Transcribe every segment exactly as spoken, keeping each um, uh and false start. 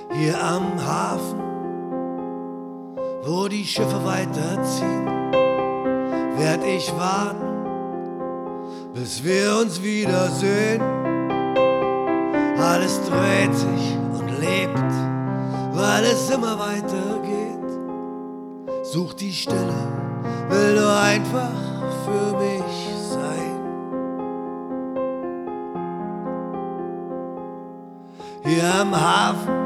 Hier am Hafen, wo die Schiffe weiterziehen, werd ich warten, bis wir uns wiedersehen. Alles dreht sich und lebt, weil es immer weitergeht. Such die Stille, will nur einfach für mich sein. Hier am Hafen,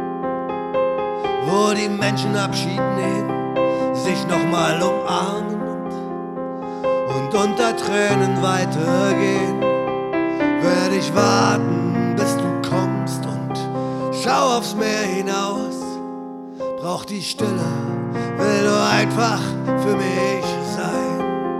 wo die Menschen Abschied nehmen, sich nochmal umarmen und, und unter Tränen weitergehen, werde ich warten, bis du kommst und schau aufs Meer hinaus. Brauch die Stille, will nur einfach für mich sein.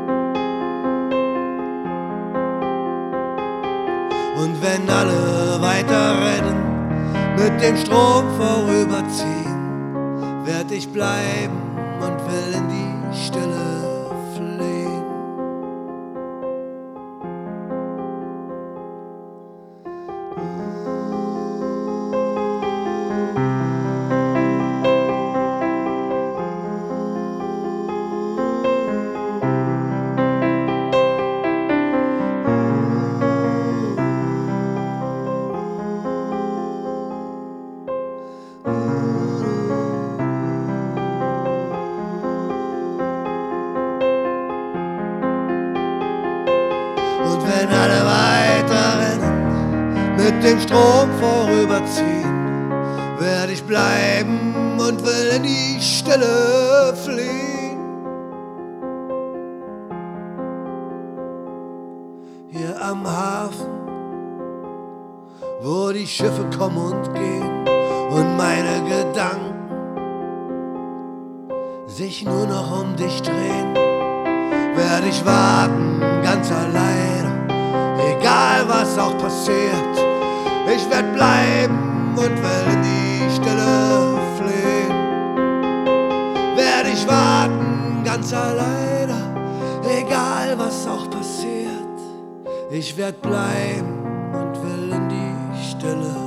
Und wenn alle weiter rennen, mit dem Strom vorüberziehen, werd ich bleiben und will in die Stille fliehen. Und wenn alle weiter rennen, mit dem Strom vorüberziehen, werd ich bleiben und will in die Stille fliehen. Hier am Hafen, wo die Schiffe kommen und gehen und meine Gedanken sich nur noch um dich drehen, werd ich warten, ganz alleine, egal was auch passiert. Ich werd bleiben und will in die Stille fliehen. Werd ich warten, ganz alleine, egal was auch passiert. Ich werd bleiben und will in die Stille